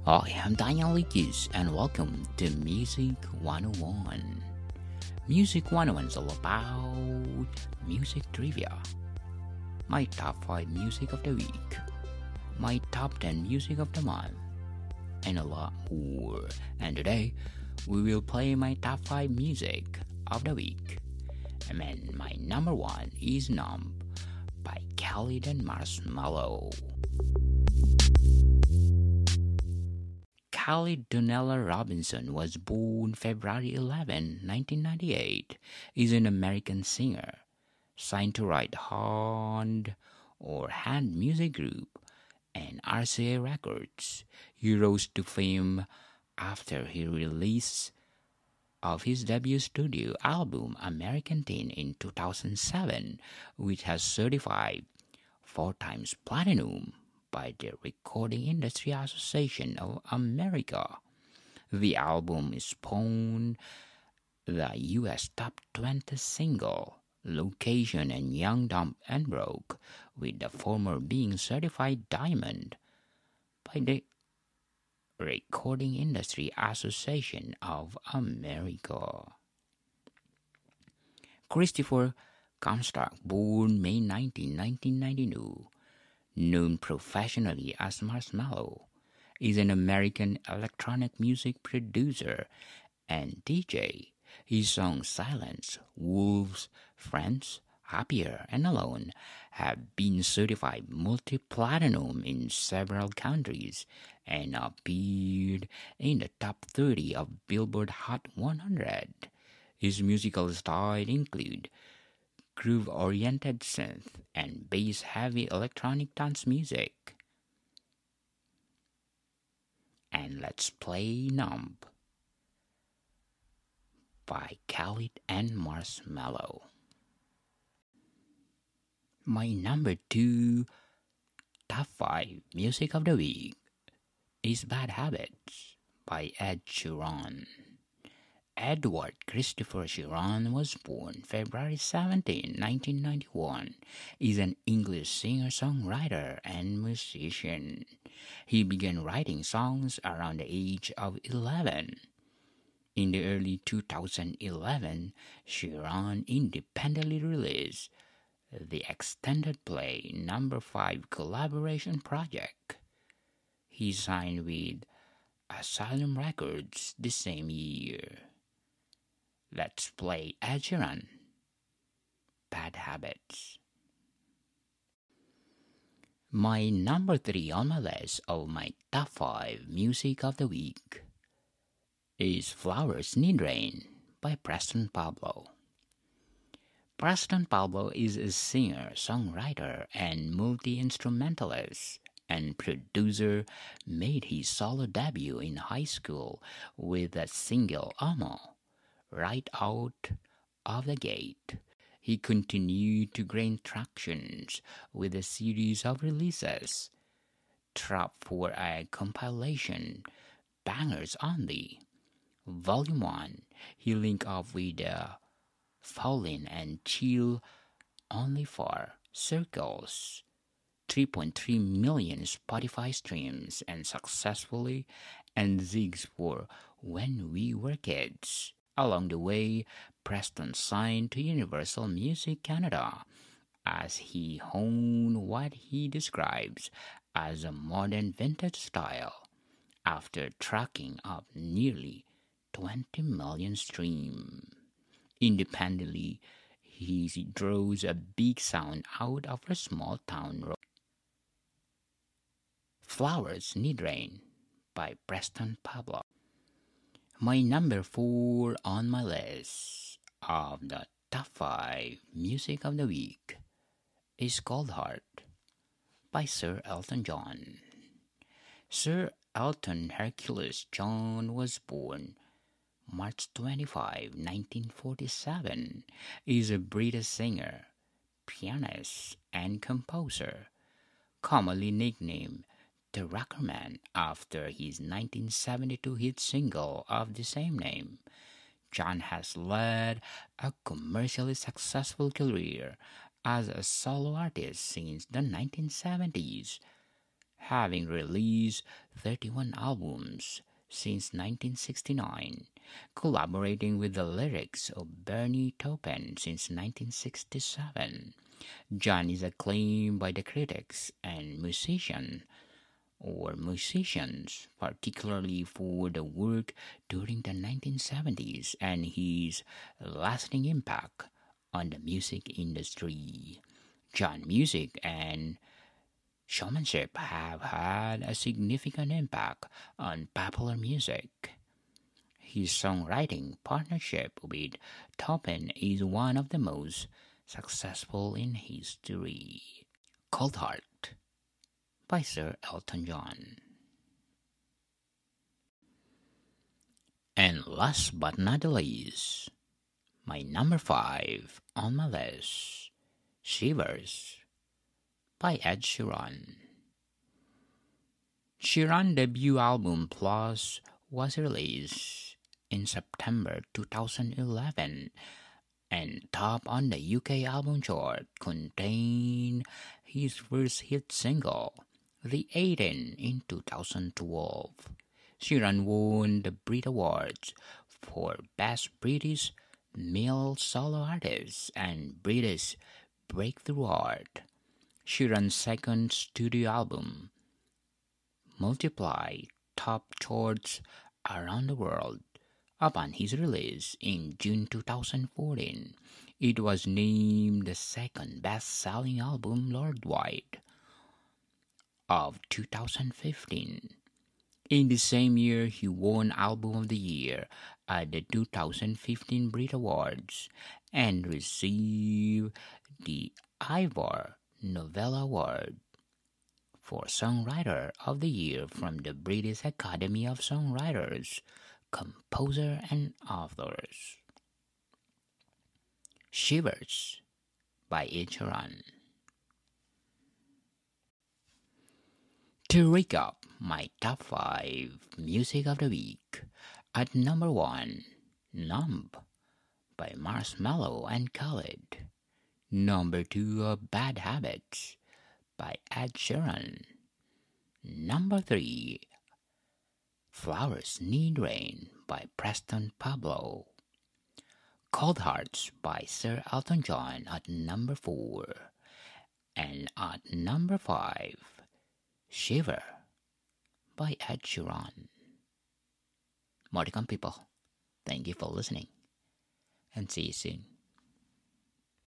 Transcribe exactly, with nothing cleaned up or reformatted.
Hi, I'm Daniel Likis and welcome to Music one oh one. Music one oh one is all about music trivia, my top five music of the week, my top ten music of the month, and a lot more. And today, we will play my top five music of the week. And then my number one is Numb by Khalid and Marshmello. Khalid Donella Robinson was born February eleventh, nineteen ninety-eight, is an American singer, signed to Right Hand or Hand Music Group and R C A Records. He rose to fame after he released of his debut studio album American Teen in two thousand seven, which has certified four times platinum by the Recording Industry Association of America. The album spawned the U S top twenty single, Location and Young Dumb and Broke, with the former being certified diamond by the Recording Industry Association of America. Christopher Comstock, born May nineteenth, nineteen ninety-two, known professionally as Marshmello, is an American electronic music producer and D J. His songs Silence, Wolves, Friends, Happier, and Alone have been certified multi-platinum in several countries and appeared in the top thirty of Billboard Hot one hundred. His musical style include groove-oriented synth and bass-heavy electronic dance music. And let's play Numb by Khalid and Marshmello. My number two top five music of the week is Bad Habits by Ed Sheeran. Edward Christopher Sheeran was born February seventeenth, nineteen ninety-one, is an English singer-songwriter and musician. He began writing songs around the age of eleven. In the early two thousand eleven, Sheeran independently released the extended play number five collaboration project. He signed with Asylum Records the same year. Let's play Ed Sheeran, Bad Habits. My number three on my list of my top five music of the week is Flowers Need Rain by Preston Pablo. Preston Pablo is a singer, songwriter, and multi-instrumentalist and producer. Made his solo debut in high school with the single Amo. Right out of the gate, he continued to gain traction with a series of releases. Trap for a compilation, Bangers Only, Volume one, he linked up with uh, Fallin and Chill Only for Circles, three point three million Spotify streams, and successfully and Zigs for When We Were Kids. Along the way, Preston signed to Universal Music Canada as he honed what he describes as a modern vintage style after tracking up nearly twenty million streams. Independently, he draws a big sound out of a small town road. Flowers Need Rain by Preston Pablo. My number four on my list of the top five music of the week is Cold Heart by Sir Elton John. Sir Elton Hercules John was born March twenty-fifth, nineteen forty-seven, is a British singer, pianist, and composer, commonly nicknamed the Rockerman after his nineteen seventy-two hit single of the same name. John has led a commercially successful career as a solo artist since the nineteen seventies, having released thirty-one albums since nineteen sixty-nine, collaborating with the lyrics of Bernie Taupin since nineteen sixty-seven. John is acclaimed by the critics and musician or musicians, particularly for the work during the nineteen seventies and his lasting impact on the music industry. John's music and showmanship have had a significant impact on popular music. His songwriting partnership with Taupin is one of the most successful in history. Cold Heart by Sir Elton John. And last but not the least, my number five on my list, Shivers by Ed Sheeran. Sheeran's debut album Plus was released in September two thousand eleven and top on the U K album chart, contained his first hit single, The eighteen, in two thousand twelve. Sheeran won the Brit Awards for Best British Male Solo Artist and British Breakthrough Art. Sheeran's second studio album, Multiply, topped charts around the world. Upon his release in June two thousand fourteen, it was named the second best-selling album worldwide of two thousand fifteen. In the same year, he won Album of the Year at the two thousand fifteen Brit Awards and received the Ivor Novello Award for Songwriter of the Year from the British Academy of Songwriters, Composer and Authors. Shivers by Ed Sheeran. To recap my top five music of the week, at number one, Numb by Marshmello and Khalid. Number two, Bad Habits by Ed Sheeran. Number three, Flowers Need Rain by Preston Pablo. Cold Hearts by Sir Elton John at number four. And at number five, Shiver by Ed Sheeran. More to come, people. Thank you for listening, and see you soon.